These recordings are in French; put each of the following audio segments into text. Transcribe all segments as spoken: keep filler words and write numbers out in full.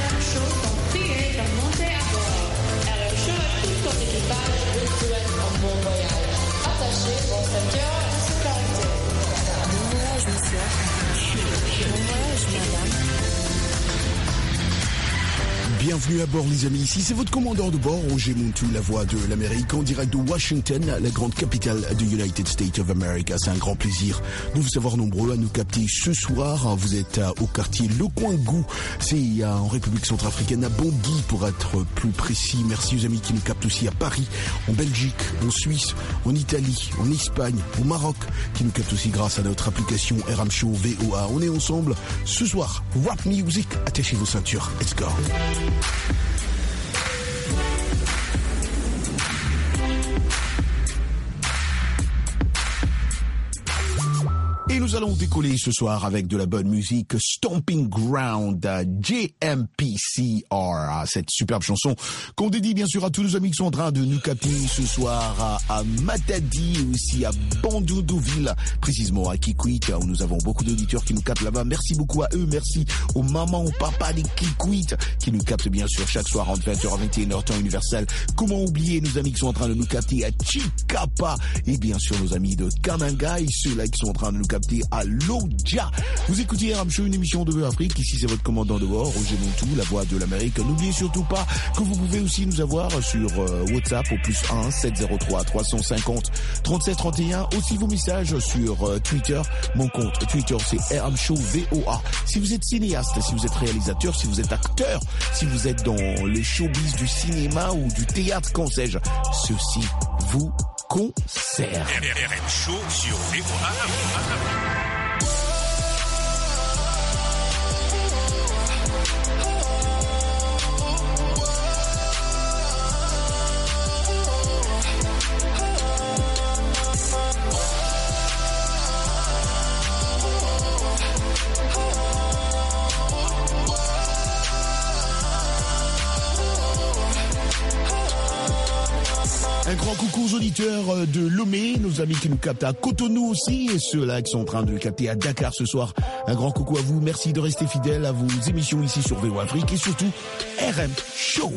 M Show sont priés de monter à bord. R M Show et tout son équipage vous souhaitent un bon voyage. Attachez vos ceintures de sécurité. Bon voyage, monsieur. Bon voyage, madame. Bienvenue à bord les amis, ici c'est votre commandant de bord, Roger Montou, la voix de l'Amérique, en direct de Washington, la grande capitale du United States of America. C'est un grand plaisir de vous savoir nombreux à nous capter ce soir. Vous êtes au quartier Le Coin Gou, c'est en République centrafricaine, à Bangui pour être plus précis. Merci aux amis qui nous captent aussi à Paris, en Belgique, en Suisse, en Italie, en Espagne, au Maroc, qui nous captent aussi grâce à notre application R M Show V O A. On est ensemble ce soir, rap music, attachez vos ceintures, let's go. Et nous allons décoller ce soir avec de la bonne musique, Stomping Ground, J M P C R, cette superbe chanson qu'on dédie bien sûr à tous nos amis qui sont en train de nous capter ce soir à, à Matadi et aussi à Bandundouville, précisément à Kikwit, où nous avons beaucoup d'auditeurs qui nous captent là-bas. Merci beaucoup à eux, merci aux mamans, aux papas des Kikwit qui nous captent bien sûr chaque soir entre vingt heures à vingt et une heures temps universel. Comment oublier nos amis qui sont en train de nous capter à Chikapa et bien sûr nos amis de Kananga et ceux-là qui sont en train de nous capter à Lodja. Vous écoutez R M Show, une émission de Afrique. Ici, c'est votre commandant de bord, Roger Montou, la voix de l'Amérique. N'oubliez surtout pas que vous pouvez aussi nous avoir sur euh, WhatsApp au plus un sept zéro trois trois cent cinquante trente-sept trente et un. Aussi vos messages sur euh, Twitter. Mon compte Twitter, c'est R M Show V O A. Si vous êtes cinéaste, si vous êtes réalisateur, si vous êtes acteur, si vous êtes dans les showbiz du cinéma ou du théâtre, qu'en sais-je, ceci vous concerne. R M Show sur V O A. Un grand coucou aux auditeurs de Lomé, nos amis qui nous captent à Cotonou aussi, et ceux-là qui sont en train de capter à Dakar ce soir. Un grand coucou à vous, merci de rester fidèles à vos émissions ici sur V O A Afrique et surtout R M Show.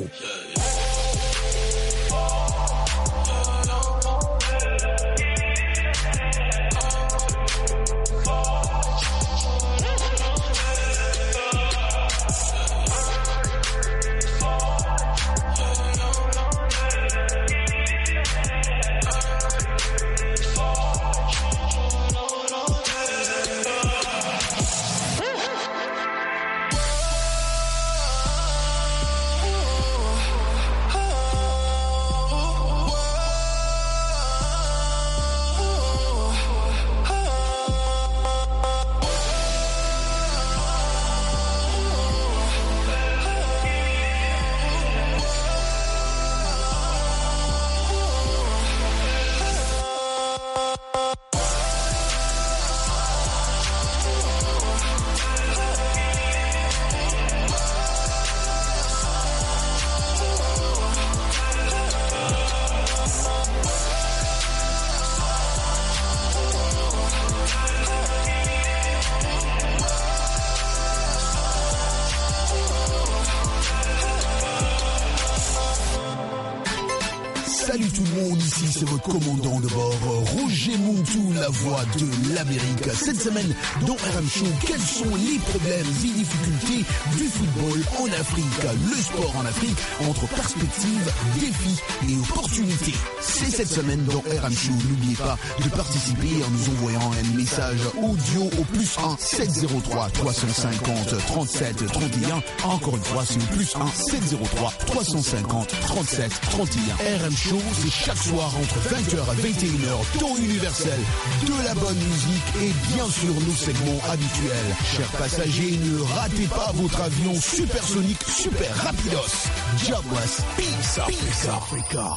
Salut tout le monde, ici c'est votre commandant de bord, Roger Montou, la voix de l'Amérique. Cette semaine, dans R M Show, quels sont les problèmes et difficultés du football en Afrique, le sport en Afrique, entre perspectives, défis et opportunités. C'est cette semaine dans R M Show. N'oubliez pas de participer en nous envoyant un message audio au plus un sept zéro trois trois cent cinquante trente-sept trente et un. Encore une fois, c'est au plus un sept zéro trois trois cent cinquante trente-sept trente et un. R M Show, c'est chaque soir entre vingt heures et vingt et une heures, temps universel, de la bonne musique et bien sûr nos segments habituels. Chers passagers, ne ratez pas votre avion supersonique super rapidos. Jobless, peace, peace Africa.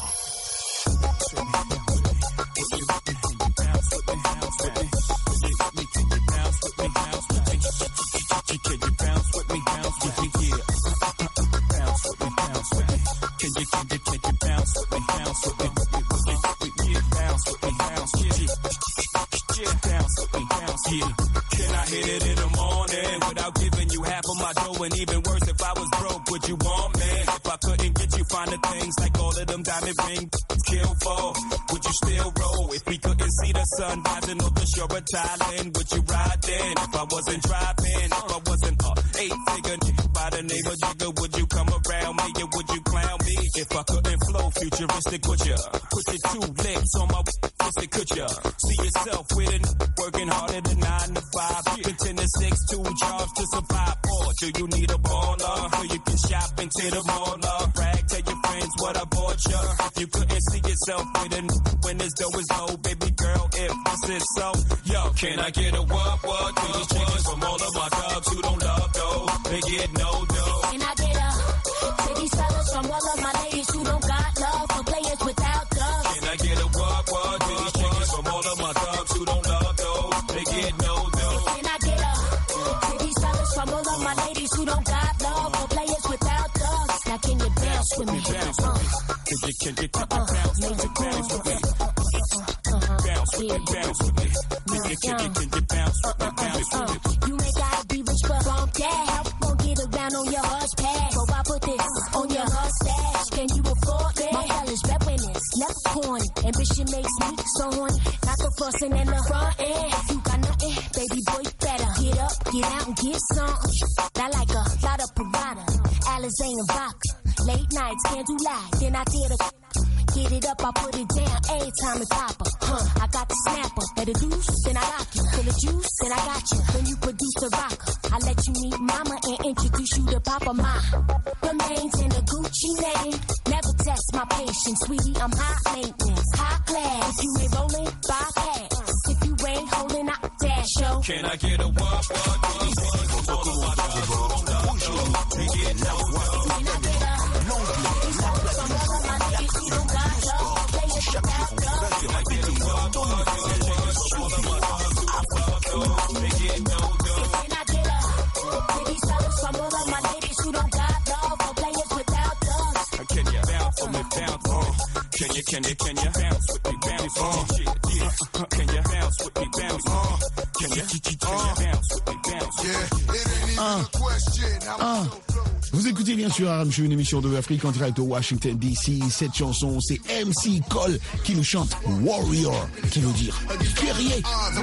Can I hit it in the morning without giving you half of my dough? And even worse, If I was broke, would you want me? If I couldn't get you finer things like all of them diamond rings, kill for, would you still roll? If we couldn't see the sun rising on the shore of Thailand, would you ride then? If I wasn't driving, if I wasn't a eight-figure by the name of Jigga, would you come around me or would you clown me? If I couldn't flow futuristic, would ya? Put your two lips on my wrist, could ya? See yourself with it, working harder than nine to five, pretend to six, two jobs to survive. Or do you need a baller so you can shop into the mall? Brag, tell your friends what I bought ya. If you couldn't see yourself with it when this dough is low, baby girl, if this is so, yo, can I get a what what to these chickens from all of my thugs who don't love dough? They get no dough. Can I get a to these fellas from all of my ladies who don't got love for players without thugs? Can I get a what what to these chickens from all of my thugs who don't love dough? They get no dough. Can I get a to these fellas from all of my ladies who don't got love for players without thugs? Now can you bounce with me? Bounce with me. Can you, can you, can you bounce with me? Bounce with me. Bounce with me. Bounce with me. Can you, can you, can you bounce with me? Bounce with me. You ain't gotta be rich, but bump that. Help won't get around on your hush pad. So I put this on your mustache. Can you afford that? My fellas reppin' this, left corny. Ambition makes me so horny. Not the frostin' and the front end. If you got nothing, baby boy, better get up, get out and get some. I like a lot of Parada, Alizé and vodka. Late nights, can't do lie. Then I did a get it up, I put it down. Every time it's popper. Huh, I got the snapper. Let it loose, then I lock you. Full of juice, then I got you. Then you produce a rocker. I let you meet mama and introduce you to Papa Ma. Remains in the Gucci name. Never test my patience, sweetie. I'm high maintenance, high class. If you ain't rolling, bypass. If you ain't holding, I dash yo. Can I get a what what what what? All of my thugs who don't love dough. They get no dough. Can I get a from all of my ladies who don't got love, players without love? Can I get a what what what? All of my thugs who don't love dough. They get no dough. Can I get a to these fellas from all of my ladies who don't got love for players without thugs? Can you bounce for me? Bounce for me. Can you, can you, can you bounce with me? Bounce for me. Yeah. Can you bounce with me? Bounce for me. Can you, can you bounce with me? Bounce for me. Un. Un. Vous écoutez bien sûr Aram Show, une émission de Afrique en direct de Washington D C. Cette chanson, c'est M C Cole qui nous chante Warrior, qui veut dire guerrier.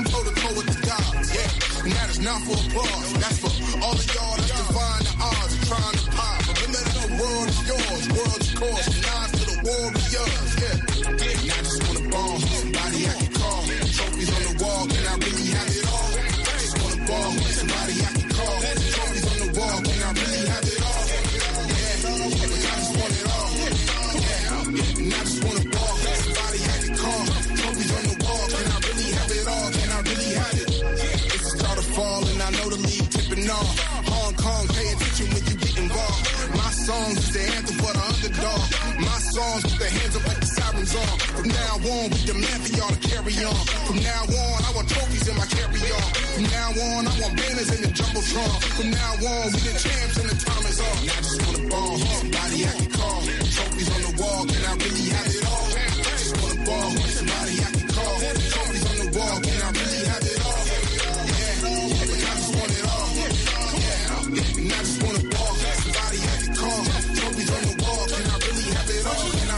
Songs with their hands up like the sirens on. From now on, we demand for y'all to carry on. From now on, I want trophies in my carry-on. From now on, I want banners in the jumbotron. From now on, we the champs and the time is on. Now I just wanna ball, somebody I can call. Trophies on the wall, can I really have it all? I just wanna ball, somebody I can call. Trophies on the wall, can I really have it all? Yeah, I just want it all. Yeah, and I just wanna ball, somebody I can call. Trophies on the wall, can I really have it all?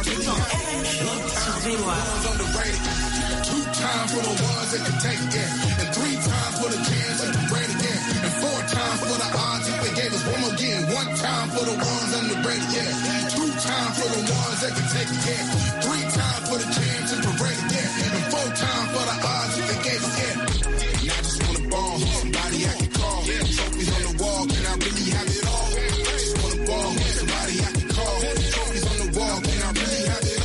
Underrated. Two times for the ones that can take it, yeah. And three times for the chance and the bread again. And four times for the odds if they gave us one more again. One time for the ones underrated, yeah. Two times for the ones that can take it, yeah. Three times for the chance and the bread again. And four times for the odds if they gave us, yeah. And I just wanna ball, somebody I can call. Trophies on the wall, can I really have it all? I just wanna ball, somebody I can call. Trophies on the wall, can I really have it all?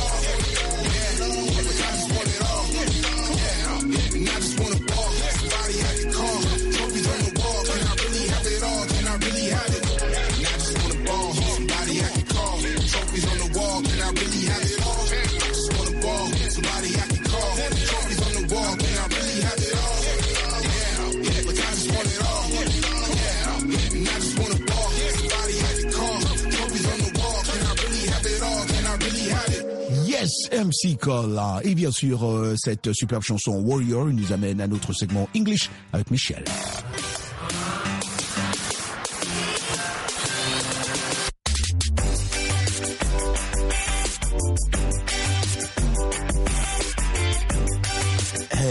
M C Cole. Et bien sûr, euh, cette superbe chanson Warrior nous amène à notre segment English avec Michel.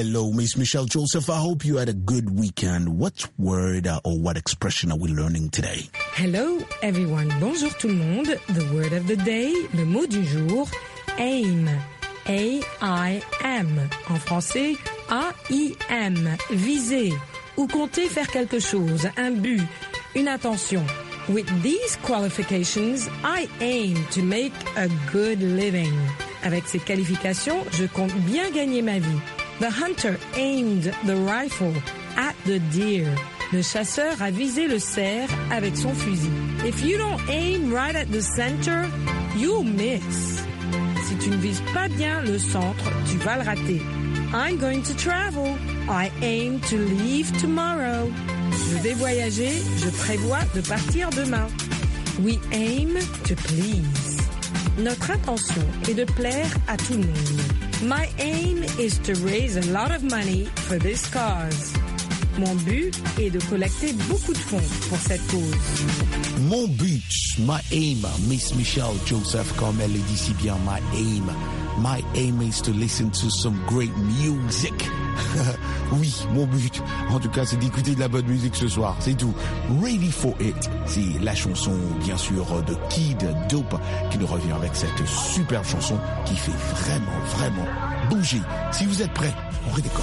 Hello, Miss Michelle Joseph. I hope you had a good weekend. What word uh, or what expression are we learning today? Hello, everyone. Bonjour tout le monde. The word of the day, le mot du jour, aim. A I M. En français, A I M. Viser ou compter faire quelque chose, un but, une intention. With these qualifications, I aim to make a good living. Avec ces qualifications, je compte bien gagner ma vie. The hunter aimed the rifle at the deer. Le chasseur a visé le cerf avec son fusil. If you don't aim right at the center, you'll miss. Si tu ne vises pas bien le centre, tu vas le rater. I'm going to travel. I aim to leave tomorrow. Je vais voyager, je prévois de partir demain. We aim to please. Notre intention est de plaire à tout le monde. My aim is to raise a lot of money for this cause. Mon but est de collecter beaucoup de fonds pour cette cause. Mon but, my aim, Miss Michelle Joseph, comme elle le dit si bien, my aim. My aim is to listen to some great music. Oui, mon but, en tout cas, c'est d'écouter de la bonne musique ce soir, c'est tout. Ready for It, c'est la chanson, bien sûr, de Kid Dope, qui nous revient avec cette superbe chanson qui fait vraiment, vraiment bouger. Si vous êtes prêts, on redécolle.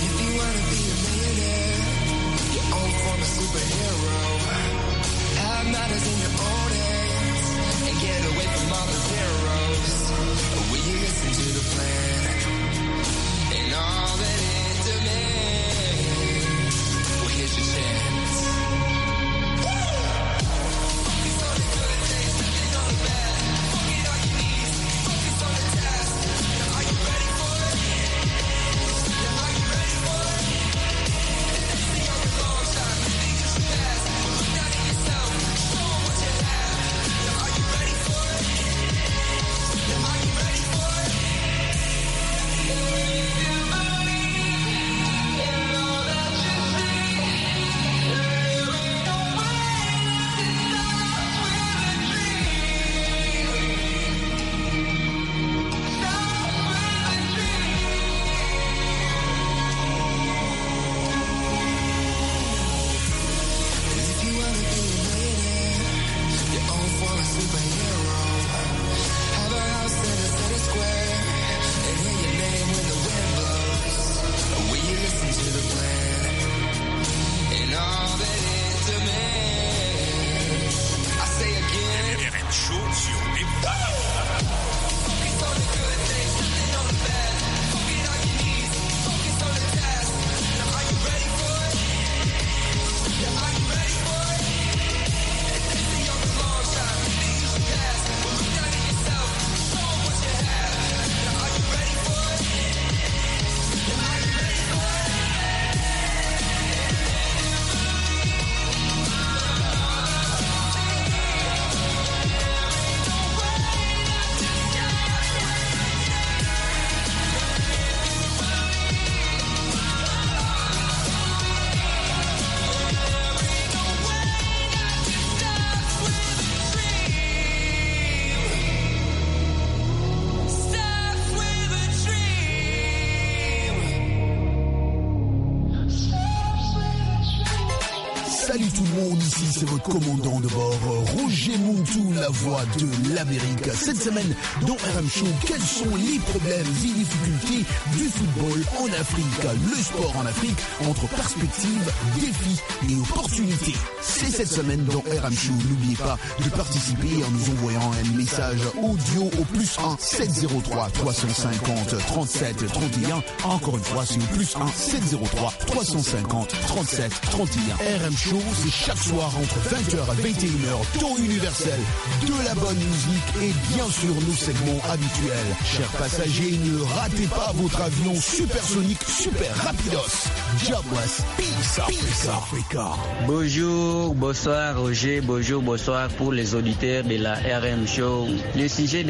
Salut tout le monde, ici c'est votre commandant de bord, Roger Montou, la voix de l'Amérique. Cette semaine, dans R M Show, quels sont les problèmes et difficultés du football en Afrique, le sport en Afrique, entre perspectives, défis et opportunités. C'est cette semaine dans R M Show. N'oubliez pas de participer en nous envoyant un message audio au plus un sept zéro trois trois cent cinquante trente-sept trente et un. Encore une fois, c'est au plus un sept zéro trois trois cent cinquante trente-sept trente et un. R M Show, c'est chaque soir entre vingt heures et vingt et une heures, temps universel, de la bonne musique et bien sûr nos segments habituels. Chers passagers, ne ratez pas votre avion supersonique super rapidos. Jobless, peace, peace Africa. Bonjour, bonsoir Roger, bonjour, bonsoir pour les auditeurs de la R M Show. Le sujet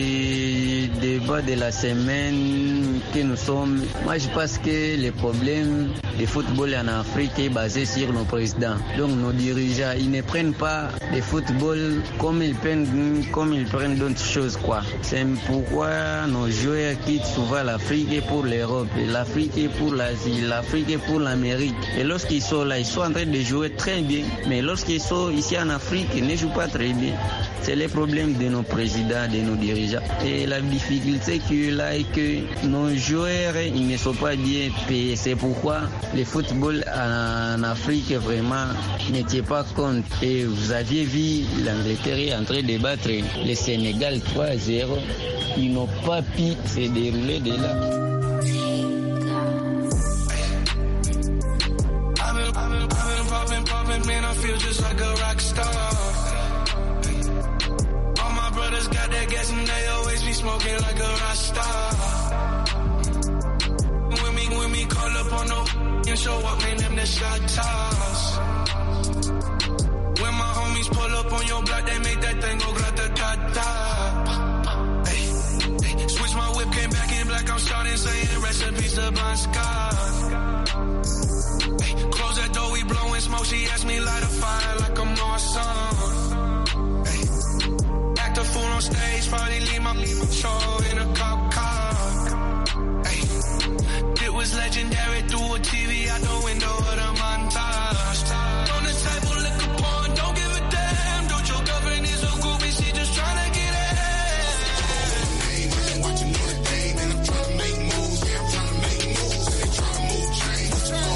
des débats de la semaine que nous sommes, moi je pense que les problèmes le football en Afrique est basé sur nos présidents. Donc nos dirigeants, ils ne prennent pas le football comme ils prennent, comme ils prennent d'autres choses, quoi. C'est pourquoi nos joueurs quittent souvent l'Afrique pour l'Europe, l'Afrique pour l'Asie, l'Afrique pour l'Amérique. Et lorsqu'ils sont là, ils sont en train de jouer très bien. Mais lorsqu'ils sont ici en Afrique, ils ne jouent pas très bien. C'est le problème de nos présidents, de nos dirigeants. Et la difficulté qu'il y a là est que nos joueurs, ils ne sont pas bien payés. C'est pourquoi le football en Afrique vraiment ne tient pas compte. Et vous aviez vu l'Angleterre en train de battre le Sénégal trois à zéro. Ils n'ont pas pu se dérouler de là. Man, I feel just like a rock star. All my brothers got that gas and they always be smoking like a rock star. When me, when me call up on no and show up, man, them the shot toss. When my homies pull up on your block, they make that thing go grata-ta-ta. Hey, hey, switch my whip, came back in black, I'm starting saying recipes to Bon Scott. Close that door, we blowing smoke. She asked me light a fire like I'm awesome. Hey, act a fool on stage, probably leave my show in a cop car. Hey, it was legendary through a T V out the window of the montage. On the table, liquor porn, don't give a damn. Don't your girlfriend is a groupie, she just tryna get it. Watching Notre Dame, and I'm trying to make moves. Yeah, I'm trying to make moves, and they trying to move chains.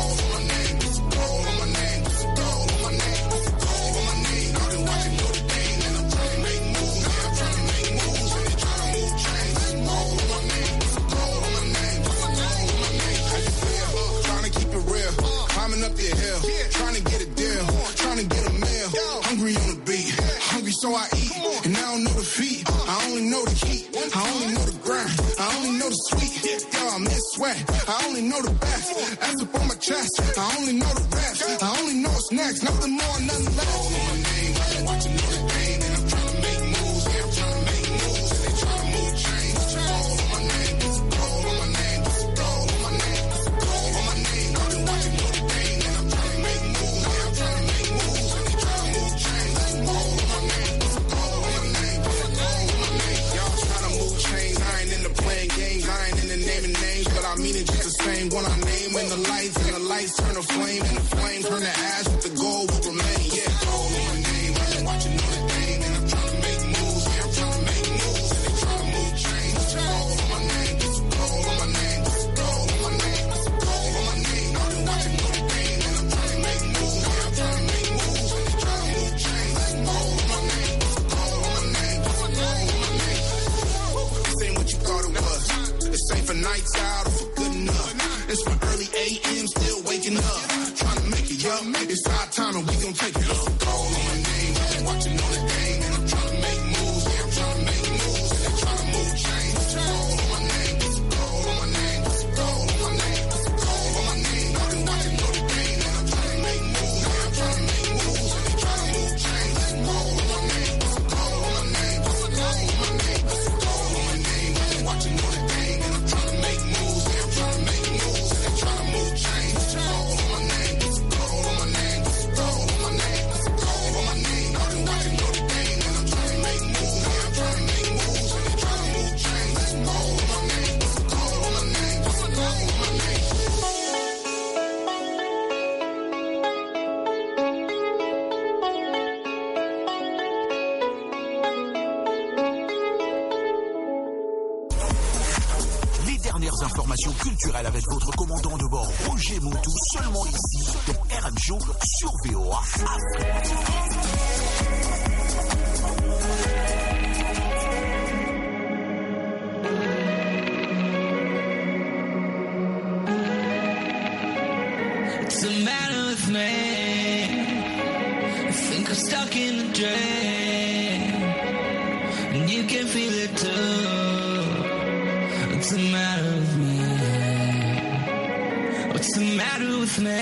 Up your hill, trying to get a deal, trying to get a meal. Hungry on the beat, hungry so I eat, and I don't know the feet, I only know the heat, I only know the grind, I only know the sweet. Yo, I'm in sweat, I only know the best. Ass up on my chest, I only know the rest. I only know what's next, nothing more, nothing less. Call on my name, I've been watching Notre Dame, and I'm trying to make moves. Yeah, I'm trying to make moves, and they trying to move chains. Call on my name, call on my name, call on my name, call on my name. I've been watching Notre Dame. I mean it just the same. When I name when the lights and the lights turn to flame and the flame turn to ash, but the gold will remain. Yeah, call on my name. I've been watching Notre Dame, and I'm trying to make moves. Yeah, I'm trying to make moves, and they trying to move chains. Call on my name, call on my name, call on my name, call on my name. I've been watching Notre Dame, and I'm trying to make moves. Yeah, I'm trying to make moves, and they trying to move chains. Call on my name, call on my name, call on my name. This ain't what you thought it was. This ain't for nights out or for good enough. It's for early A M, still waking up. Trying to make it up. It's our time and we gon' take it up. Call on my name, I've been watching Notre Dame, and I'm trying to make moves. Yeah, I'm trying to make moves, and they're trying to move chains. Call on my name, call on my name, call on my name, call on my name. I've been watching Notre Dame, and I'm trying to make moves. Yeah, I'm trying to make moves, and they're trying to move chains. Call on my name, call on my name, call on my name, call on my name. I've been watching Notre Dame, and I'm trying to make moves. Yeah, I'm trying to make moves, and they're trying to move chains. Call on my name, call on my name, call on my name, call on my name. I've been watching Notre Dame, and I'm trying to make moves. Yeah, I'm trying to make moves, and they're trying to move chains. Call on my name, call on my name, call on my name. Informations culturelles avec votre commandant de bord Roger Moutou, seulement ici dans R M Show sur V O A Afrique. What's the matter with me? I think I'm stuck in a drain, and you can feel it too. What's the matter with me? What's the matter with me?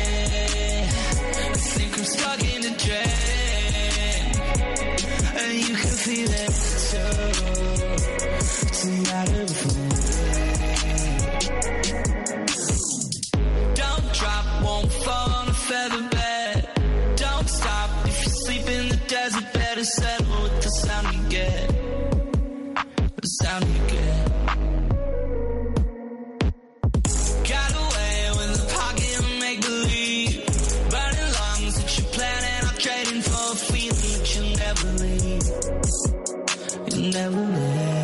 I think I'm stuck in a drain, and you can feel it too. What's the matter with me? Don't drop the sound you get, the sound you get. Got away with the pocket and make believe, burning lungs that you're planning on trading for a feeling that you'll never leave, you'll never leave.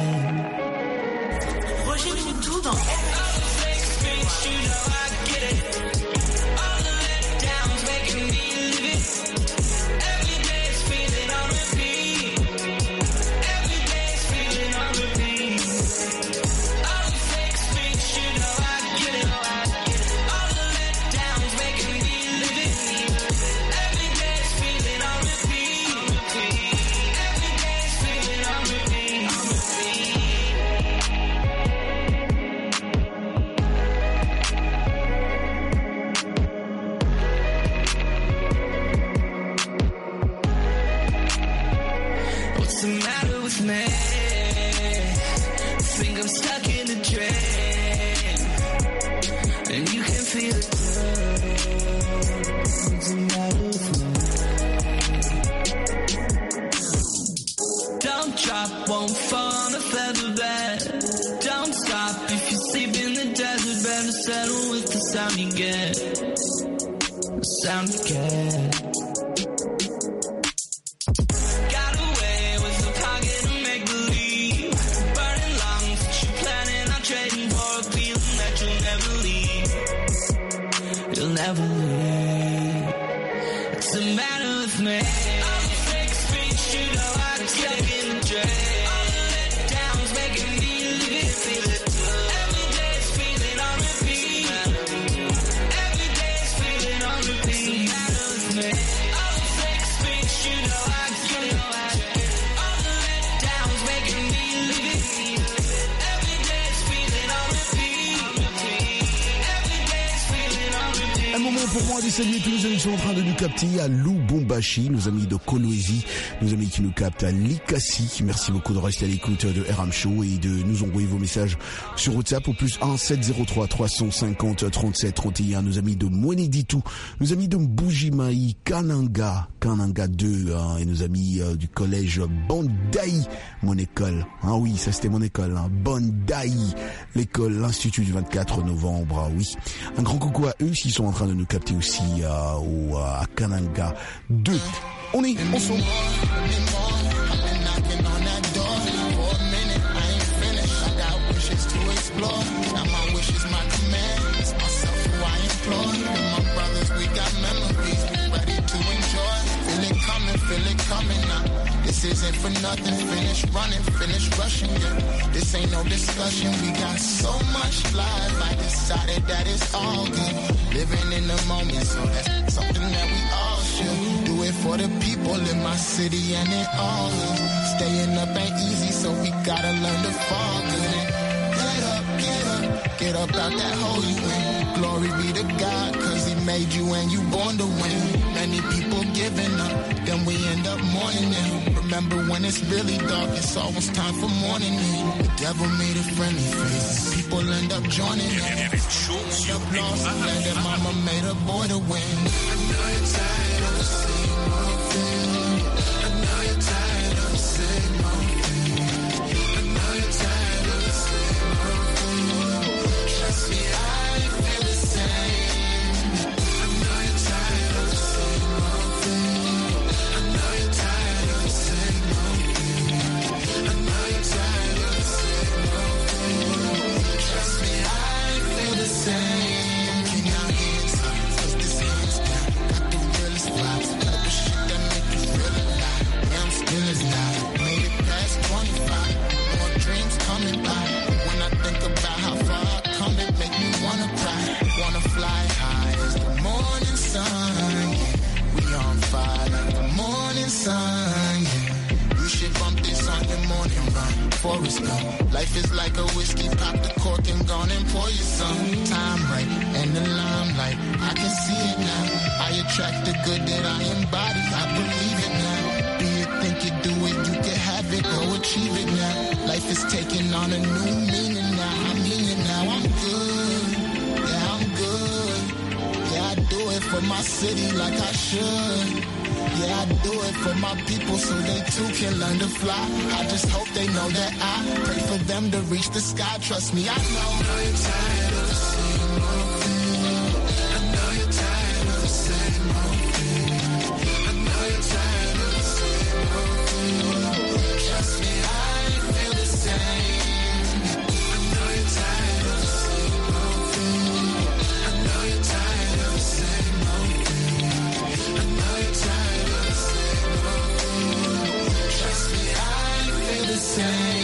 Roger Moutou dans won't fall on a feather bed. Don't stop if you sleep in the desert. Better settle with the sound you get, the sound you get. Got away with the pocket and make believe, burning lungs that you're planning on trading for a feeling that you'll never leave, you'll never leave. It's the matter with me. I'm a fake speech, you know I stuck in the drain. Pour moi, de saluer tous nos amis qui sont en train de nous capter à Lubumbashi, nos amis de Kolwezi, nos amis qui nous captent à Likasi. Merci beaucoup de rester à l'écoute de R M Show et de nous envoyer vos messages sur WhatsApp au plus un sept zéro trois trois cent cinquante trente-sept trente et un. Nos amis de Mweneditu, nos amis de Mbujimaï, Kananga, Kananga deux, hein, et nos amis euh, du collège Bandai, mon école. Ah oui, ça c'était mon école, hein, Bandai, l'école, l'Institut du vingt-quatre novembre. Ah oui, un grand coucou à eux s'ils sont en train de nous capter aussi euh, au, euh, à Kananga deux. On est ensemble. This isn't for nothing, finish running, finish rushing, yeah. This ain't no discussion, we got so much life, I decided that it's all good. Living in the moment, so that's something that we all should. Do it for the people in my city and in all of them. Staying up ain't easy, so we gotta learn to fall good. Get up, get up, get up out that hole you in. Glory be to God, cause he made you and you born to win. Many people giving up, then we end up mourning them. Remember when it's really dark, it's almost time for morning. The devil made a friendly face, people end up joining him. End up lost, and their mama made a boy to win. I know you're tired of the same old thing. I know you're tired of the same old thing. I know you're tired of the same old thing. Trust me, I feel the same. I know you're tired of the same old thing. I know you're tired of the same old thing. I know you're tired of the same old thing. Trust me, I feel the same. Can y'all hands up? Cause this hands down. Got the realest vibes. Got the shit that make you feel alive. Yeah, I'm still alive. Made it past twenty-five. More dreams coming by. When I think about how far I come, it make me wanna cry. Wanna fly high as the morning sun. Yeah. We on fire like the morning sun. Yeah. You should bump this on your morning run. Forrest Gump. Life is like a whiskey, pop the cork and gone and pour you some. Time right and the limelight. I can see it now. I attract the good that I embody. I believe it now. Do you think you do it? You can have it. Go achieve it now. Life is taking on a new meaning now. I mean it now. I'm good. Yeah, I'm good. Yeah, I do it for my city like I should. Yeah, I do it for my people so they too can learn to fly. I just hope they know that I pray for them to reach the sky. Trust me, I know. I know you're tired of the same old thing. I know you're tired of the same old thing. I know you're tired of the same old thing. Trust me, I feel the same. I know you're tired of the same old thing. I know you're tired of the same old thing. I know you're tired of the same old thing. Trust me, I feel the same.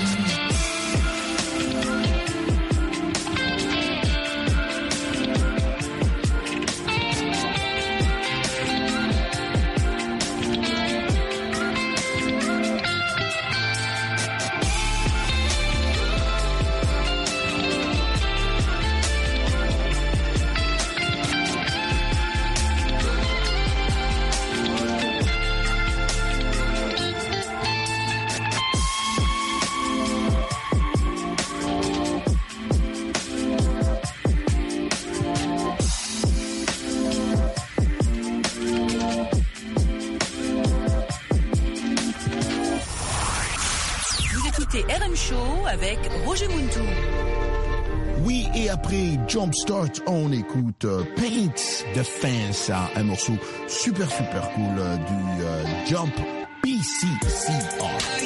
R M Show avec Roger Muntu. Oui, et après Jumpstart, on écoute euh, Paint the Fence, un morceau super super cool euh, du euh, Jump P C C R.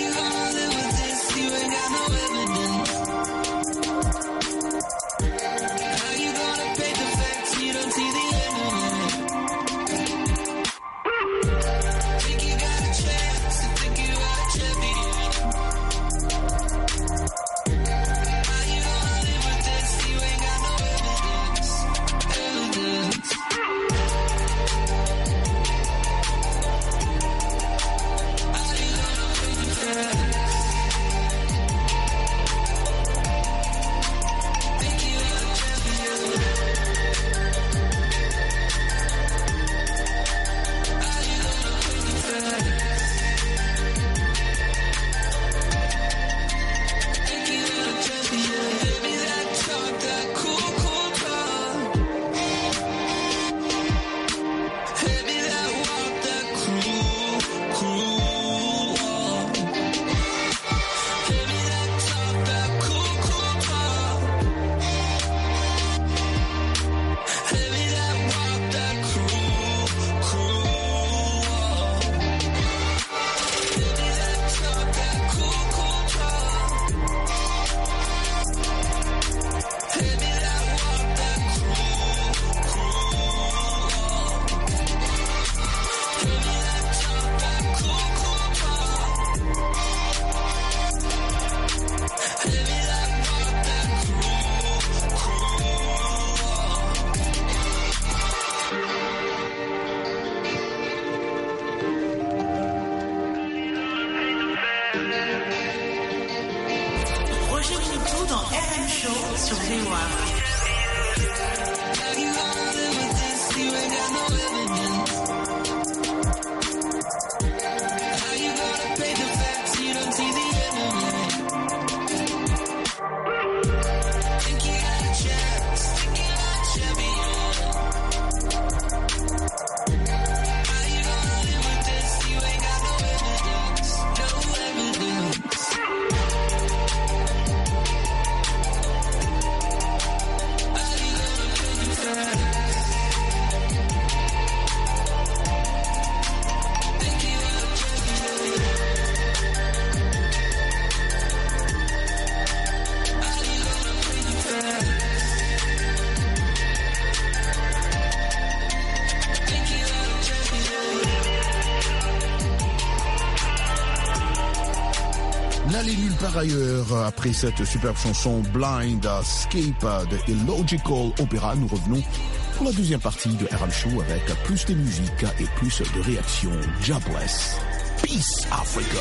N'allez nulle part ailleurs. Après cette superbe chanson Blind Escape de Illogical Opera, nous revenons pour la deuxième partie de R M Show avec plus de musique et plus de réactions. God bless. Peace Africa.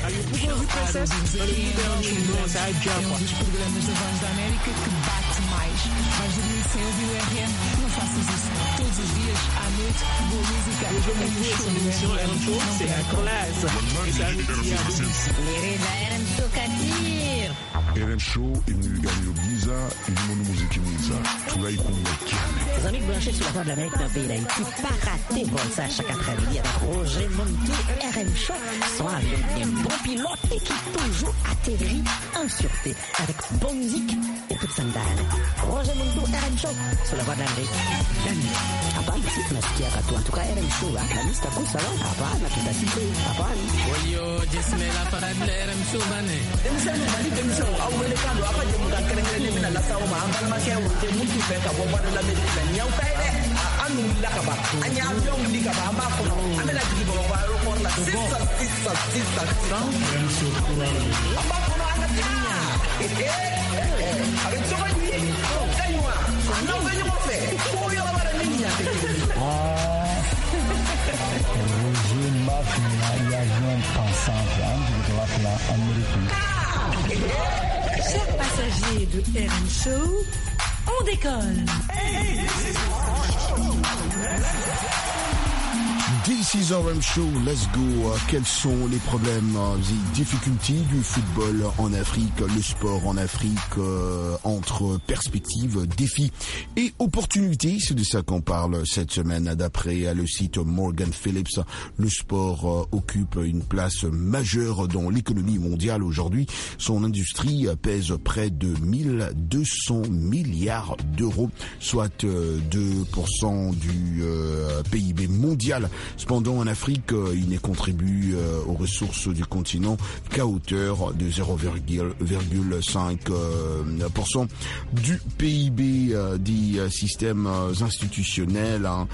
Os programas da Voz da América que bate mais. mais. Vais dormir sem ouvir o R M? Não faças isso. Todos os dias, à noite, boa música. R M Show, c'est la classe. Et ça Les R M Show Katir. R M Show imnigani Giza, Ilimono Musique Giza. Tulai Kumeki. Les amis branchés sur la voie de l'Amérique dans le pays d'Haïti, pas rater bon ça chaque après-midi avec Roger Montou R M Show. Soit avec des bons pilotes et qui toujours atterrit en sûreté avec bonne musique et toute sandale. Roger Montou R M Show sur la voie de l'Amérique. La nuit. Apa ici tunasikia watu en tout cas R M Show la lista kusa leo hapana tutasikia hapana. Wayo Jesmela parade R M Show bane. Demsema bali demsema au wele kando hapa je muka kerengere mina la sawa ma ambal ma ke wote mutu fe ka bo bana la medina nyau kai de anu la ka ba anya avion li ka ba ma ko amela tiki bo ba ro por la sisa sisa sisa R M Show aba ko na ana tinya eh eh avec ça va dire kaiwa non venez mo fe ko yo la bara niña Roger Mafina, il y a un pensant de la plan américaine. Chers passagers de R M Show, on décolle. This is R M Show, let's go. Quels sont les problèmes, les difficultés du football en Afrique, le sport en Afrique, euh, entre perspectives, défis et opportunités? C'est de ça qu'on parle cette semaine. D'après le site Morgan Phillips, le sport euh, occupe une place majeure dans l'économie mondiale aujourd'hui. Son industrie pèse près de mille deux cents milliards d'euros, soit euh, deux pour cent du euh, P I B mondial. Cependant, en Afrique, il ne contribue aux ressources du continent qu'à hauteur de zéro virgule cinq pour cent du P I B. Des systèmes institutionnels hein,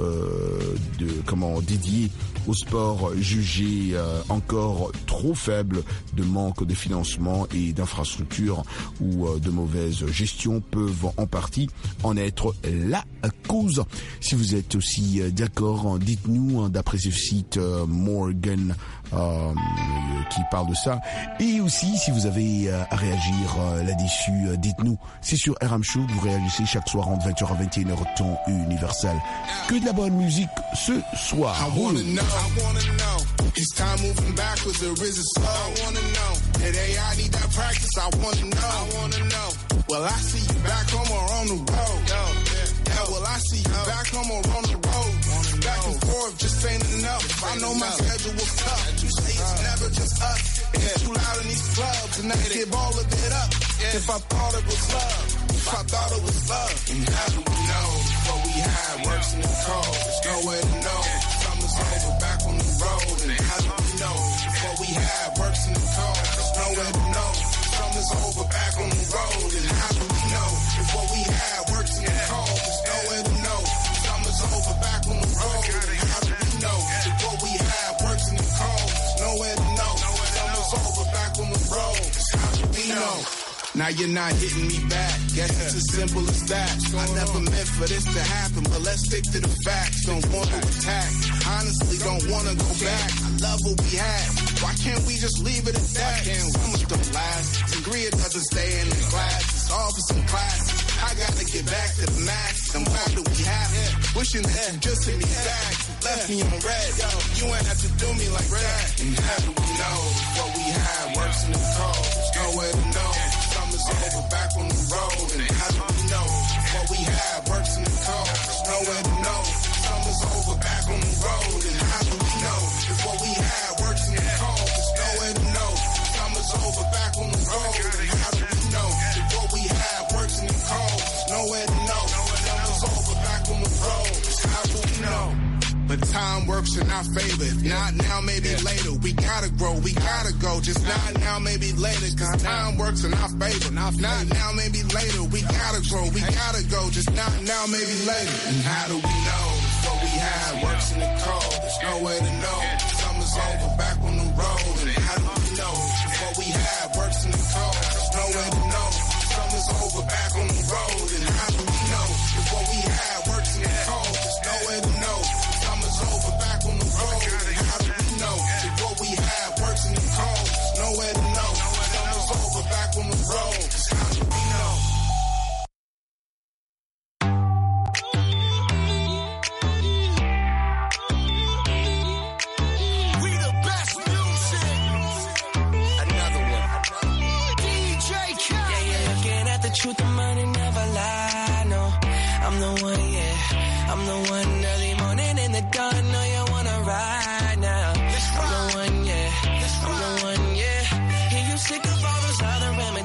de, comment, dédiés au sport jugés encore trop faibles, de manque de financement et d'infrastructures ou de mauvaise gestion peuvent en partie en être la cause. Si vous êtes aussi d'accord, dites-nous d'après ce site euh, Morgan euh, qui parle de ça. Et aussi, si vous avez euh, à réagir euh, là-dessus, euh, dites-nous. C'est sur R M Show que vous réagissez chaque soir entre vingt heures à vingt et une heures temps universel. Que de la bonne musique ce soir. I wanna know, I wanna know. Is time moving backwards or is it slow? I wanna know. Did A I need that practice? I wanna know. I wanna know. Well, I see you back home or on the road. Yo, yeah, well, I see you back home or on the road. Back and forth just ain't enough. I know my schedule was tough. You say it's never just us. It's too loud in these clubs, and I give all of it up. If I thought it was love, if I thought it was love, and how do we know what we had works in the cold? There's nowhere to know. Summer's over, back on the road, and how do we know what we had works in the cold? There's nowhere to know. Summer's over, back on the road, and how do we know if what we had works in the cold? There's nowhere to know. Summer's over, back on the road, and how do we know if what we had works in the cold? There's nowhere to know. Summer's over, back on the road, how do we know? Now you're not hitting me back. Guess it's as simple as that. I never meant for this to happen, but let's stick to the facts. Don't want to attack. Honestly, don't want to go back. I love what we had. Why can't we just leave it at that? Summers don't last. Sangria doesn't stay in the class. It's all for some classes. I gotta get back to the max. I'm glad that we have it. Wishing that you just hit me back. Left me on red. Yo, you ain't have to do me like that. And how do we know what we had works in the cold? There's nowhere to know. Summer's over, back on the road. And how do we know what we had works in the cold? There's nowhere to know. Summer's over, back on the road. And how do we know if what we had works in the cold? There's nowhere to know. Summer's over, back on the road. And how do we know if what we had works in the cold? There's nowhere to know. Summer's over, back on the road. How do we know? But time works in our favor. If not now, maybe later. We gotta grow, we gotta go. Just not now, maybe later. Cause time works in our favor. Not now, maybe later. We gotta grow, we gotta go. Just not now, maybe later. And how do we know what we had works in the cold? There's no way to know. Summer's over, back on the road. And how do we know what we had works in the cold? There's no way to know. Summer's over, back on the road. And how do we know if what we had works in the cold? There's no way to know. Over, back on the road. And how do we know if what we had works in the cold? There's nowhere to know. Summer's over, back on the road. How do we know?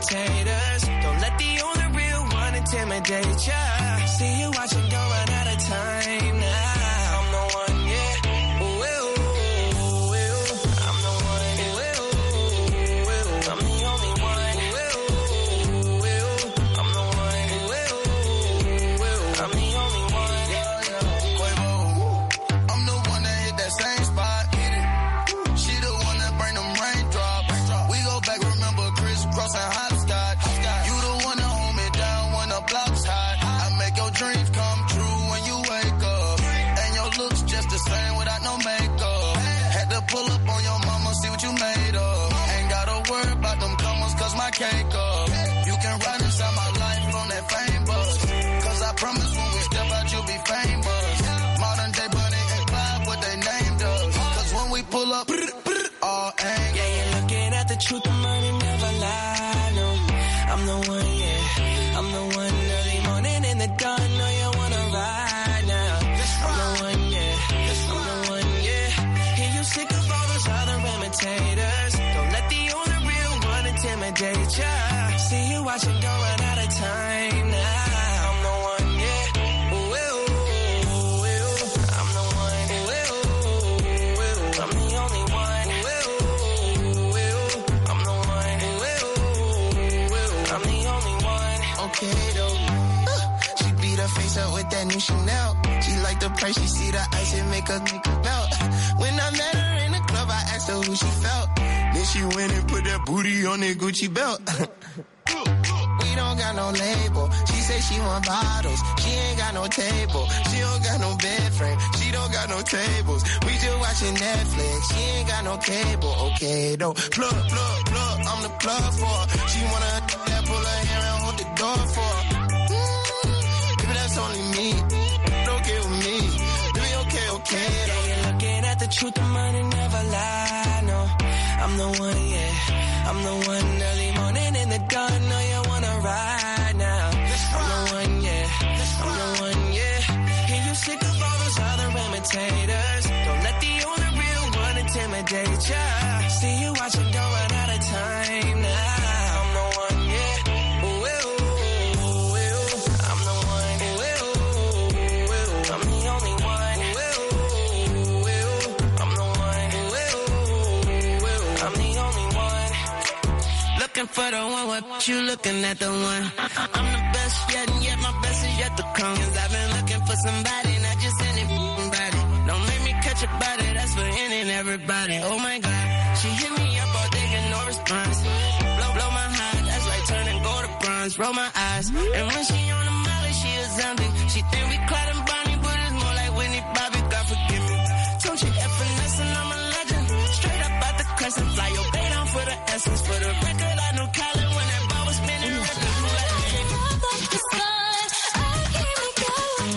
imitators. Don't let the only real one intimidate ya. See you watching, don't run out of time now. I'm the one, yeah. Ooh, ooh, ooh, ooh. I'm the one, ooh, ooh, ooh, ooh. I'm the only one, ooh, ooh, ooh, ooh. I'm the one, ooh, ooh, ooh, ooh. I'm the only one, yeah, yeah. Quavo, I'm the one that hit that same spot. She the one that bring them raindrops. We go back, remember Chris Cross and hopscotch. You the one that hold me down when the block's hot. I make your dreams come true when you wake up. And your looks just the same without no makeup. Had to pull up on your mama, see what you made of. Ain't gotta worry about them comers, cause my cake up. You can ride inside my life on that fame bus. Cause I promise when we step out, you'll be famous. Modern day Bunny and Clyde, what they named us. Cause when we pull up, all angles. Yeah, you're looking at the truth, the money never lie, no. I'm the one, yeah. I'm the one early morning in the dawn, know you wanna ride now. I'm the one, yeah. I'm the one, yeah. Hear you sick of all those other imitators. Don't let the only real one intimidate ya. See you watching, don't run out of time now. I'm the one, yeah. Ooh, ooh, ooh, ooh. I'm the one, ooh, ooh, ooh, ooh. I'm the only one, ooh, ooh, ooh. I'm the one, ooh, ooh, ooh. I'm the only one. Okay though, uh, she beat her face up with that new Chanel. She like the price, she see the ice and make her make her melt. When I met her in the club, I asked her who she felt. Then she went and put that booty on that Gucci belt. We don't got no label. She say she want bottles. She ain't got no table. She don't got no bed frame. She don't got no tables. We just watching Netflix. She ain't got no cable. Okay though, plug, plug, plug. I'm the plug for her. She wanna that pull her hair and hold the door for her. Mm, if that's only me, don't get with me. Baby, okay, okay. Yeah, you're looking at the truth, the money never lie, no. I'm the one, yeah. I'm the one early morning in the dawn, know you wanna ride now. I'm the one, yeah. I'm the one, yeah. Hear you sick of all those other imitators. Don't let the only real one intimidate ya. See you watching, don't run out of time now. I'm the one, yeah. Ooh, ooh, ooh, ooh. I'm the one, ooh, ooh, ooh, ooh. I'm the only one, ooh, ooh, ooh. I'm the one, ooh, ooh, ooh. I'm the only one. Looking for the one, what you looking at the one? I'm the best yet, and yet my best is yet to come. Cause I've been looking for somebody, not just anybody. Don't make me catch a body, that's for any and everybody. Oh my God, she hit me up all day, get no response. Blow, blow my heart, that's like turning gold to bronze. Roll my eyes, and when she on the molly, she a zombie. She think we Clyde and Bonnie, but it's more like Whitney Bobby, God forgive me. Don't you F finesse and I'm a legend. Straight up out the crescent, fly your bay down for the essence. For the record, I know Khaled when that ball was spinning. Records who let me hit. The sun, I keep me going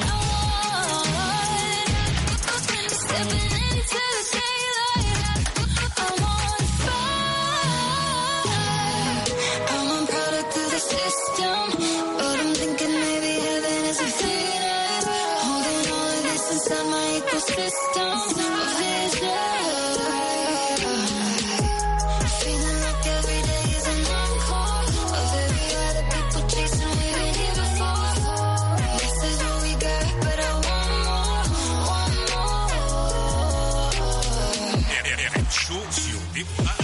on. Stepping into the daylight, I'm on fire. I'm a product of the system, but I'm thinking maybe heaven is a fate. Holding all of this inside my ecosystem of vision. Feeling like every day is an encore of every other people chasing, we've been here before. This is what we got, but I want more, want more. R M Show sur V O A.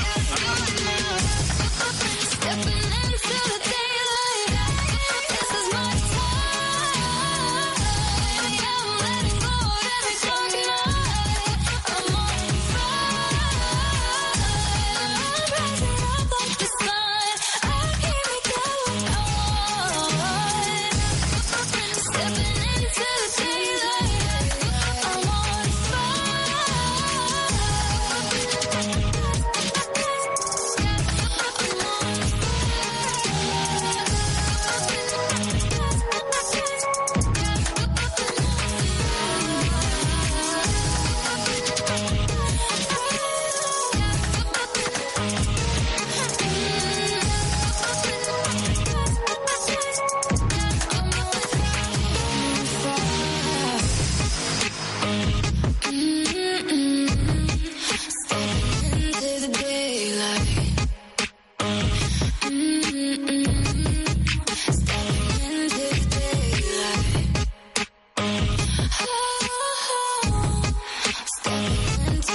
Stepping into the daylight, this is my time. Yeah, I'm letting go of every dark night. I'm on fire. I'm rising up like the sun. I keep me going on. Stepping into the daylight, I'm on fire.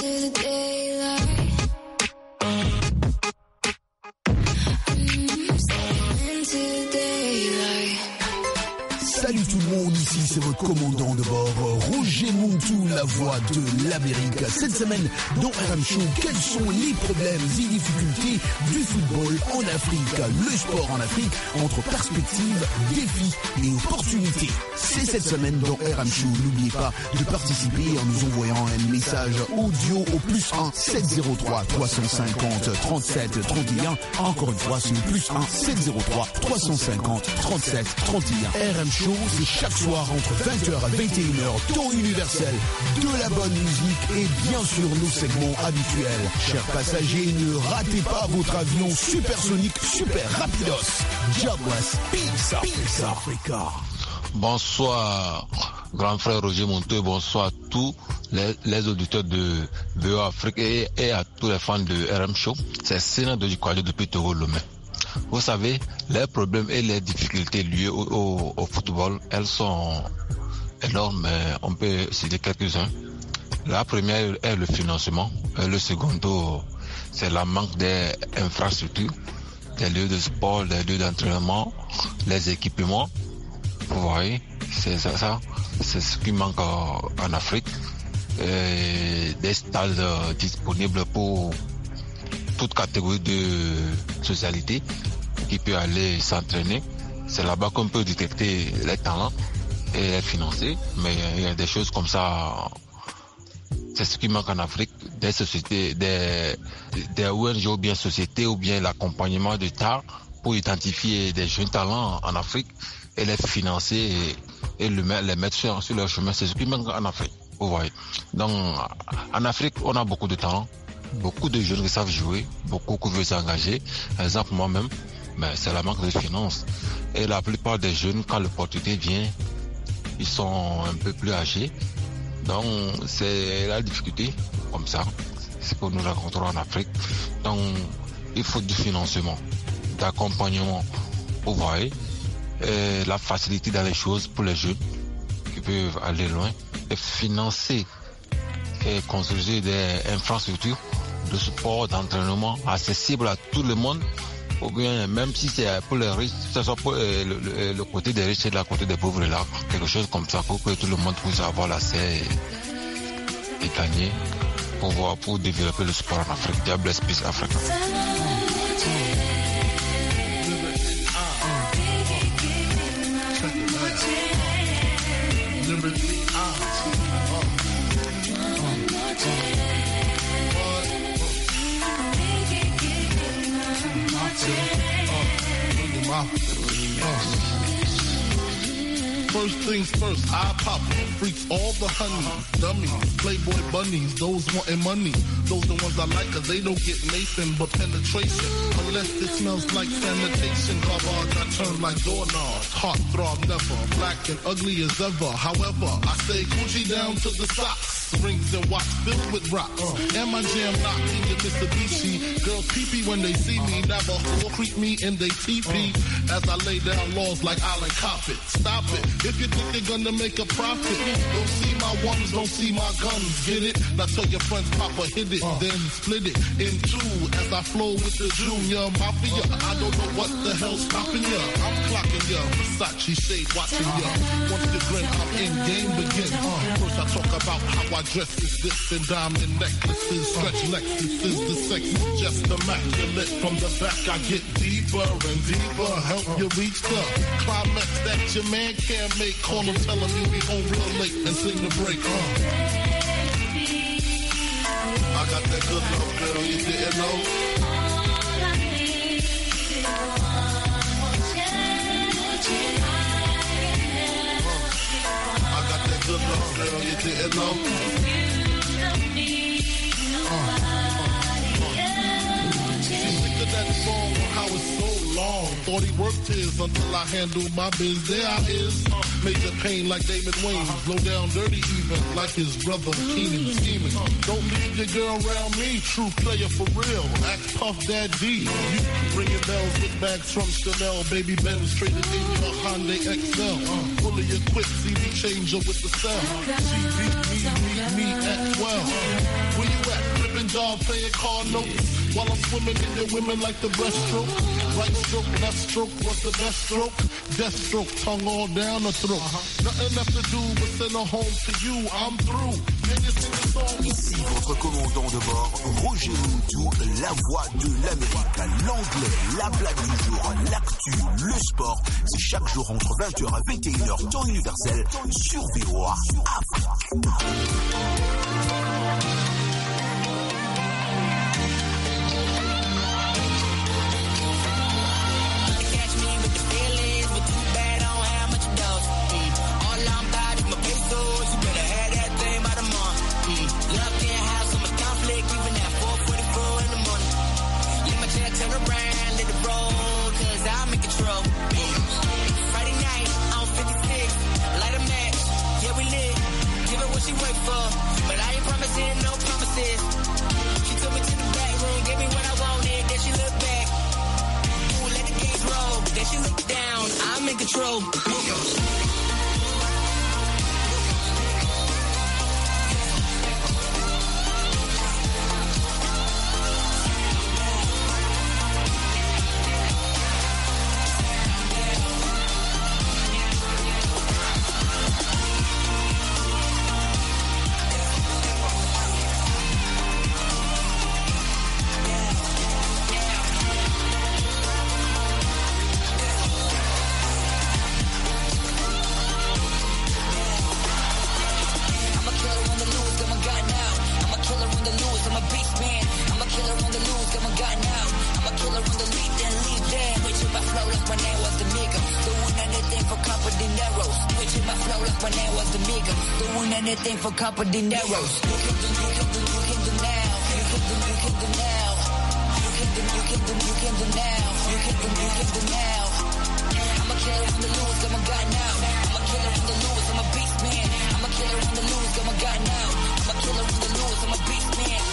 Salut tout le monde, ici c'est votre commandant de bord, Roger Montou, la voix de l'Amérique. Cette semaine, dans R M Show, quels sont les problèmes et difficultés du football en Afrique? Le sport en Afrique, entre perspectives, défis et opportunités. C'est cette semaine dans R M Show. N'oubliez pas de participer en nous envoyant un message audio au plus un sept zéro trois trois cent cinquante trente-sept trente et un. Encore une fois, c'est le plus un sept zéro trois trois cent cinquante trente-sept trente et un. R M Show, c'est chaque soir entre vingt heures et vingt et une heures, temps universel, de la bonne musique et bien sûr nos segments habituels. Chers passagers, ne ratez pas votre avion supersonique, super rapidos. Jobless, Pizza, Pizza Africa. Bonsoir, grand frère Roger Montou, et bonsoir à tous les, les auditeurs de V O Afrique et, et à tous les fans de R M Show. C'est Sénat de Dukwali depuis Togo Lomé. Vous savez, les problèmes et les difficultés liées au, au, au football, elles sont énormes, mais on peut citer quelques-uns. La première est le financement. Et le second, c'est la manque des infrastructures, des lieux de sport, des lieux d'entraînement, les équipements. Vous voyez, c'est ça, ça c'est ce qui manque en, en Afrique. Et des stades euh, disponibles pour toute catégorie de socialité qui peut aller s'entraîner. C'est là-bas qu'on peut détecter les talents et les financer. Mais il y a des choses comme ça. C'est ce qui manque en Afrique. Des sociétés, des, des O N G ou bien sociétés ou bien l'accompagnement de stars pour identifier des jeunes talents en Afrique et les financer et, et le, les mettre sur, sur leur chemin. C'est ce qui manque en Afrique. Vous voyez. Donc, en Afrique, on a beaucoup de talents. Beaucoup de jeunes qui savent jouer, beaucoup qui veulent s'engager. Par exemple, moi-même, mais c'est la manque de finances. Et la plupart des jeunes, quand l'opportunité vient, ils sont un peu plus âgés. Donc, c'est la difficulté, comme ça. C'est ce que nous rencontrons en Afrique. Donc, il faut du financement, d'accompagnement, vous voyez, et la facilité dans les choses pour les jeunes qui peuvent aller loin. Et financer et construire des infrastructures de sport, d'entraînement accessible à tout le monde, ou bien même si c'est pour les riches, que ce soit pour le, le, le côté des riches et le côté des pauvres là, quelque chose comme ça pour que tout le monde puisse avoir l'accès et, et gagner pour, voir, pour développer le sport en Afrique. Diable Peace Africa. First things first, I pop freaks all the honey, dummies, playboy bunnies, those wanting money. Those the ones I like cause they don't get Nathan but penetration. Unless it smells like sanitation, garbage I turn like doorknobs. Heart throb never, black and ugly as ever. However, I stay Gucci down to the socks. Rings and watch filled with rocks. Uh. And my jam knocked in your Mitsubishi. Girls pee-pee when they see me. Never creep me in they teepee. Uh. As I lay down laws like Island Coppet. Stop it. If you think they're gonna make a profit, don't see my ones, don't see my guns. Get it? Now tell your friends, Papa hit it, uh. then split it in two. As I flow with the Junior Mafia. I don't know what the hell's stopping ya. I'm clocking ya. Versace shade watching ya. Once you grin, I'm in game begin. Uh. First I talk about how I dress is this and diamond necklaces, stretch Lexuses, the sex is just immaculate. From the back I get deeper and deeper, help you reach the climax that your man can't make. Call him, tell him you'll be home real late and sing the break. Uh. I got that good love, girl, you didn't know. I got that good love, girl, you didn't know. That song, how it's so long. Thought he worked his until I handled my biz. There I is, uh, major pain like David Wayne. Blow down dirty even like his brother Keenan scheming. Don't leave your girl around me, true player for real. Act Puff Daddy. You ringing bells with bags from Chanel. Baby Ben's traded in your Hyundai X L. Uh, fully equipped C D changer with the cell. She beat me, meet me at twelve. Where you at? job paying car notes. While I'm swimming in your women like the breaststroke. Right stroke, left stroke, what's the best stroke? Death stroke, tongue all down the throat. Uh-huh. Nothing left to do but send her home to you. I'm through. Can you sing the song? Ici votre commandant de bord, Roger Moutou, la voix de l'Amérique, l'anglais, la blague du jour, l'actu, le sport. C'est chaque jour entre vingt heures et vingt et une heures, temps universel, sur V O A Afrique. Control. Anything for couple dineros. You can do, you can do, you can do now. You can do, you can do now. You can do, you can do, you can do now. You can do, you can do now. I'm a killer on the loose, I'm a god now. I'm a killer on the loose, I'm a beast man. I'm a killer on the loose, I'm a god now. I'm a killer on the loose, I'm a beast man.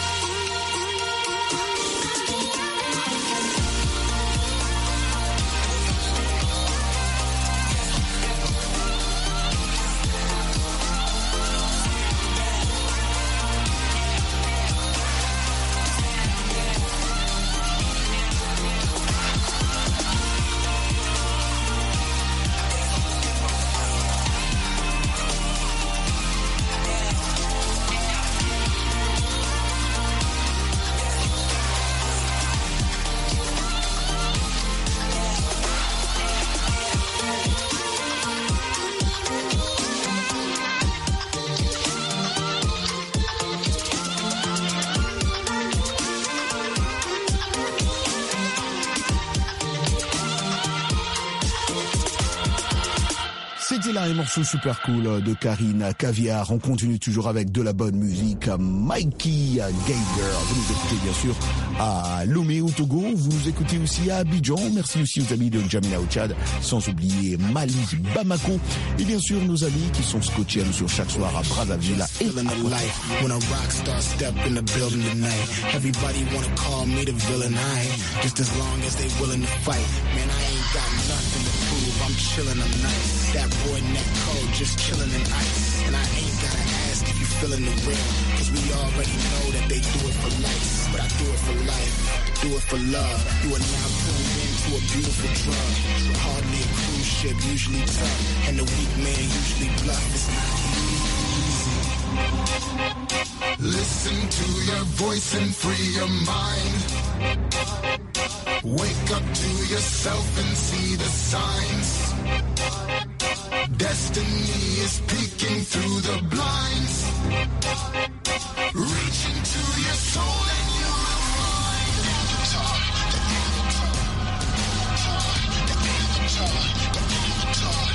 C'était là un morceau super cool de Karine Caviar. On continue toujours avec de la bonne musique. Mikey Geiger. Vous nous écoutez bien sûr à Lomé au Togo. Vous nous écoutez aussi à Abidjan. Merci aussi aux amis de N'Djamena au Tchad. Sans oublier Mali, Bamako. Et bien sûr nos amis qui sont scotchés sur chaque soir à Brazzaville et I'm chillin', I'm nice. That boy neck cold, just chillin' in ice. And I ain't gotta ask if you feelin' the real, cause we already know that they do it for life. But I do it for life, do it for love. You are now tuned into a beautiful drug. Hardly a cruise ship, usually tough. And the weak man usually bluff. It's not easy. Listen to your voice and free your mind. Wake up to yourself and see the signs. Destiny is peeking through the blinds. Reach into your soul and you will find the top, the top, the top, the top.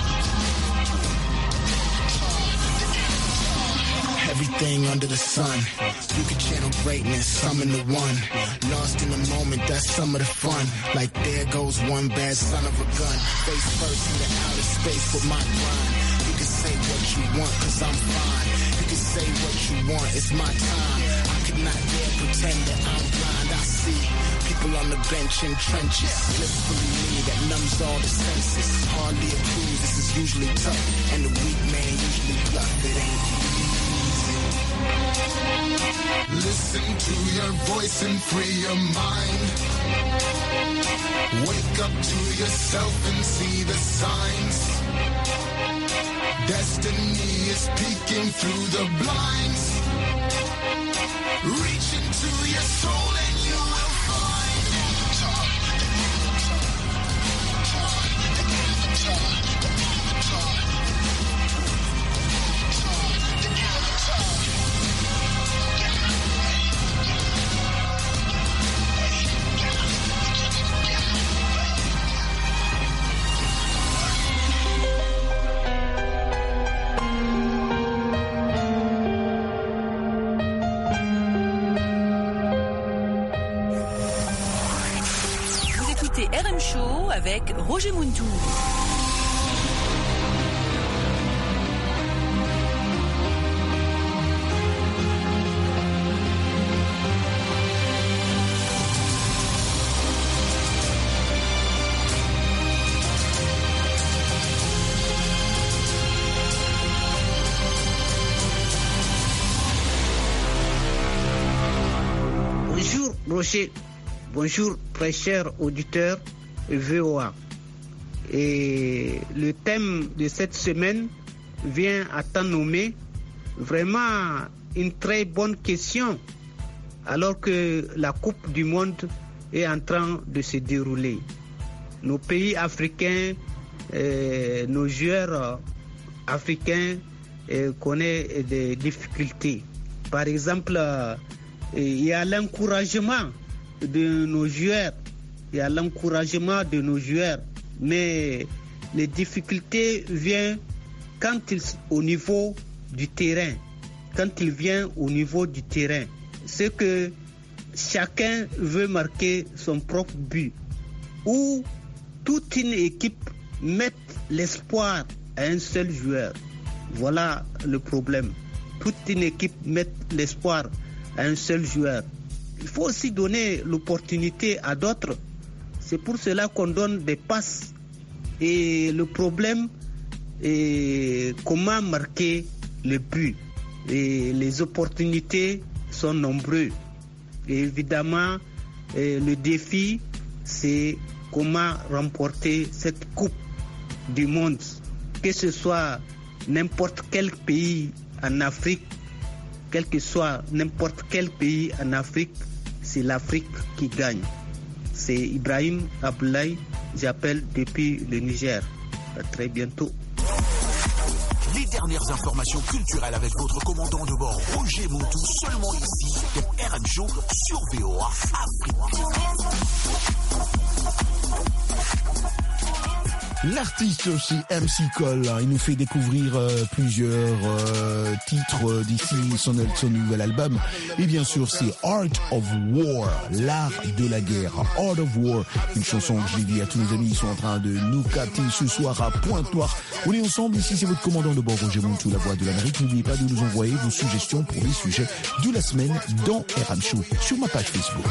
Everything under the sun. You can channel greatness, summon the one. Lost in the moment, that's some of the fun. Like there goes one bad son of a gun. Face first in the outer space with my grind. You can say what you want, cause I'm fine. You can say what you want, it's my time. I could not dare pretend that I'm blind. I see people on the bench in trenches. Blissfully me that numbs all the senses. Hardly a cruise, this is usually tough. And the weak man usually bluff, it ain't easy. Listen to your voice and free your mind. Wake up to yourself and see the signs. Destiny is peeking through the blinds. Reach into your soul and you will find R M Show avec Roger Muntou. Bonjour Roger. Bonjour, très chers auditeurs V O A. Et le thème de cette semaine vient à temps nommé. Vraiment une très bonne question, alors que la Coupe du Monde est en train de se dérouler. Nos pays africains, euh, nos joueurs africains euh, connaissent des difficultés. Par exemple, euh, il y a l'encouragement de nos joueurs, il y a l'encouragement de nos joueurs, mais les difficultés viennent quand ils au niveau du terrain, quand ils viennent au niveau du terrain. C'est que chacun veut marquer son propre but, ou toute une équipe met l'espoir à un seul joueur. Voilà le problème. Toute une équipe met l'espoir à un seul joueur. Il faut aussi donner l'opportunité à d'autres. C'est pour cela qu'on donne des passes. Et le problème est comment marquer le but. Et les opportunités sont nombreuses. Et évidemment, et le défi, c'est comment remporter cette Coupe du Monde. Que ce soit n'importe quel pays en Afrique, quel que soit n'importe quel pays en Afrique, c'est l'Afrique qui gagne. C'est Ibrahim Abdoulaye, j'appelle depuis le Niger. À très bientôt. Les dernières informations culturelles avec votre commandant de bord Roger Muntou, seulement ici, dans R M Show sur V O A Afrique. L'artiste aussi M C Cole, il nous fait découvrir euh, plusieurs euh, titres euh, d'ici son, son nouvel album. Et bien sûr, c'est Art of War, l'art de la guerre. Art of War, une chanson que je l'ai dit à tous nos amis, ils sont en train de nous capter ce soir à Pointe-Noire. On est ensemble, ici c'est votre commandant de bord Roger Muntou, la voix de l'Amérique. N'oubliez pas de nous envoyer vos suggestions pour les sujets de la semaine dans R M Show sur ma page Facebook.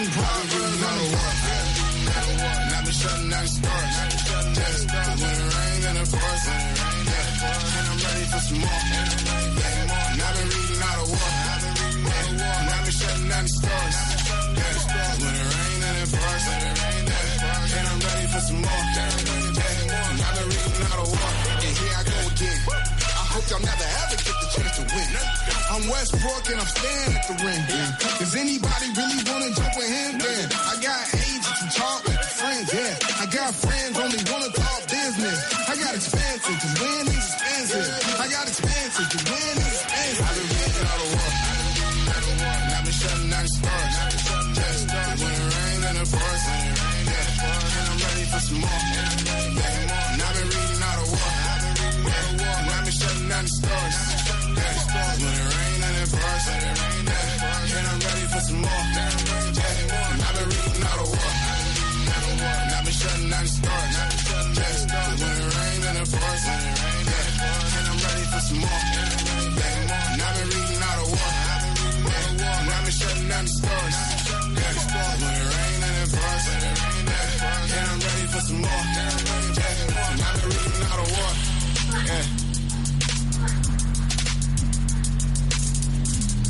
Some more. And I've been reading all the war. And I've been shutting down the stores. When it rain and it pours. And I'm ready for some more. And I've been reading all the war. And here I go again. I hope y'all never ever get the chance to win. I'm Westbrook and I'm staying at the ring. Does anybody really wanna jump with him? Then I got agents who talk like friends. Yeah, I got friends only wanna talk business. I got expensive to win is expensive. I got expensive to win is expensive. I've been reading all the war. And I've been shutting down the stars. When it rains and it pours. And I'm ready for some more. And I've been reading all the war. And I've been shutting down the stars. When it rains and it pours. And I'm ready for some more. And I've been reading all the war. And I've been shutting down the stars. When it rains and it pours. And I'm ready for some more. And I've been reading all the war. And I've been shutting down the stars. When it rains and it pours. And I'm ready for some more. And I've been reading all the war. Yeah.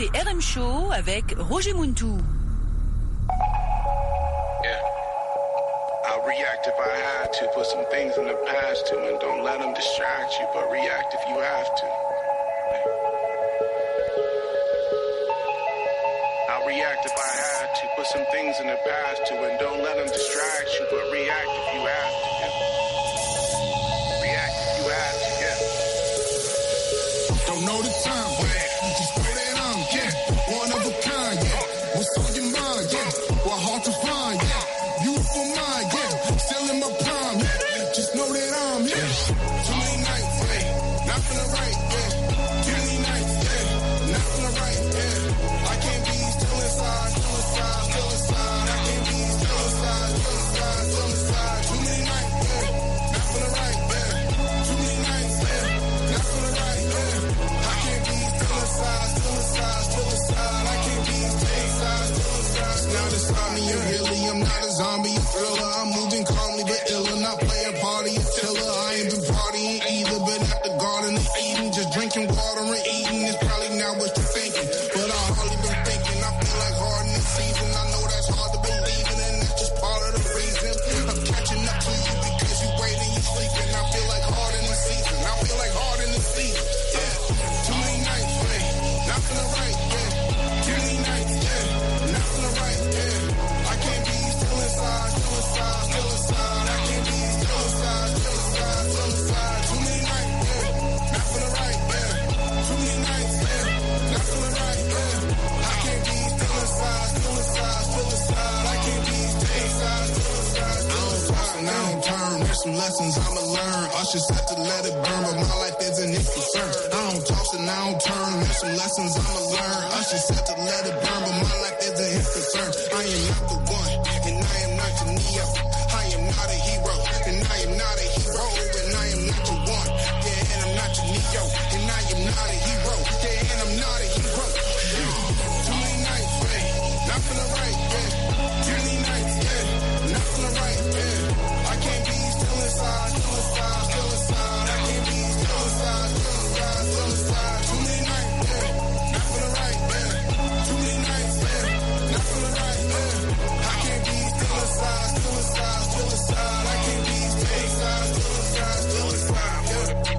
écoutez R M Show avec Roger Muntu. I'll react if I had to, put some things in the past too, and don't let them distract you, but react if you have to. I'll react if I had to, put some things in the past too, and don't let them distract you, but react if you have to. Yeah. React if you have to, yeah. Don't know the time, yeah. Just know that I'm, yeah, one of a kind, yeah. What's on your mind, yeah? What hard to find, yeah. Beautiful mind, yeah. Still in my prime, yeah. Just know that I'm here. Yeah. Too many nights, yeah. Not feeling right, yeah. Too many nights, yeah. Not feeling right, yeah. I can't be still inside, still inside, still inside. I can't be still inside, still inside, still inside. Too many nights, yeah. Not feeling right, yeah. Too many nights, yeah. Not feeling right, yeah. I can't be still inside, still inside, still inside. I can't be still inside, still inside. Now this time me, you're really, I'm not a zombie, a thriller. I'm moving calmly but iller, not playing party a tiller. I ain't been partying either, but at the garden of Eden, just drinking water and eating is probably not what you're thinking. But I hardly been thinking, I feel like hard in the season. I know that's hard to believe in, and that's just part of the reason. I'm catching up to you because you waiting, you sleeping. I feel like hard in the season. I feel like hard in the season. Yeah, too many nights, yeah, not feeling right, yeah. Too many nights, yeah, not feeling right, yeah. I can't be still inside, still inside, still inside. I can't be still inside, still inside, still inside. Too many nights, yeah, not feeling right, yeah. Too many nights, yeah, not feeling right, yeah. I can't be still inside, still inside, still inside. I can't be still inside, still inside, still inside. I don't turn, there's some lessons I'ma learn. I just have to let it burn, but my life isn't his concern. I don't toss and I don't turn, there's some lessons I'ma learn. I just have to let it burn, but my life isn't his concern. I am not the one, and I am not your Neo. I am not a hero, and I am not a hero, and I am not your one. Yeah, and I'm not your Neo, and I am not a hero. Yeah, and I'm not a hero. Too many nights, yeah, not feeling right, yeah. Too many nights, yeah, not feeling right, yeah. I can't be still inside, still inside, still inside. I can't be still inside, still inside, still inside. Too many nights, yeah, not feeling right, yeah. Too many nights, yeah, not feeling right, yeah. I can't be still inside, still inside, still inside. I can't be still inside, still inside, still inside, yeah.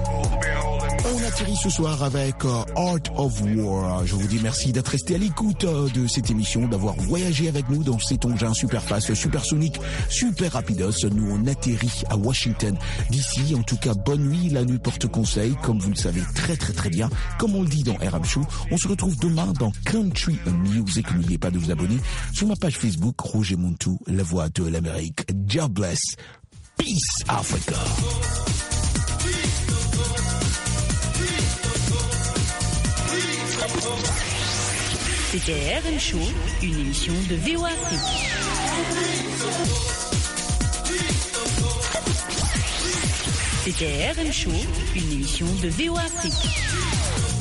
On atterrit ce soir avec euh, Art of War. Je vous dis merci d'être resté à l'écoute euh, de cette émission, d'avoir voyagé avec nous dans cet engin super fast, super sonique, super rapidos. Nous on atterrit à Washington d'ici. En tout cas, bonne nuit, la nuit porte conseil, comme vous le savez très très très bien. Comme on le dit dans R M Show, on se retrouve demain dans Country Music. N'oubliez pas de vous abonner sur ma page Facebook, Roger Muntu, la voix de l'Amérique. God bless. Peace, Africa. C'était R M Show, une émission de V O Afrique. C'était R M Show, une émission de V O Afrique.